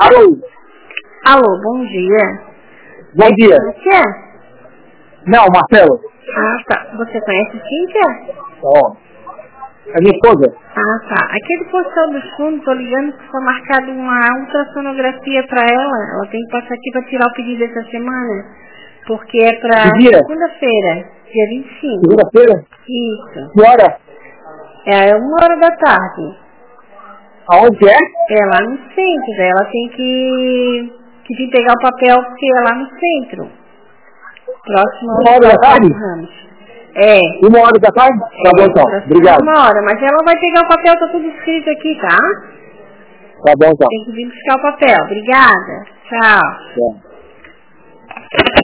Alô? Alô, bom dia. Bom dia. Cíntia? Não, Marcelo. Ah, tá. Você conhece Cíntia? Ó. É minha esposa. Ah, tá. Aquele postal dos fundos, tô ligando que foi marcado uma ultrassonografia pra ela. Ela tem que passar aqui pra tirar o pedido essa semana. Porque é pra Que dia? segunda-feira, dia 25. Segunda-feira? Isso. Que hora? É 1h da tarde. Aonde que é? É lá no centro. Daí ela tem que vir pegar o papel porque é lá no centro. Próximo ao 1h da tarde? Ramos. É. 1h da tarde? Tá bom então. Obrigado. 1h, mas ela vai pegar o papel, tá tudo escrito aqui, tá? Tá bom então. Tem que vir buscar o papel. Obrigada. Tchau. É.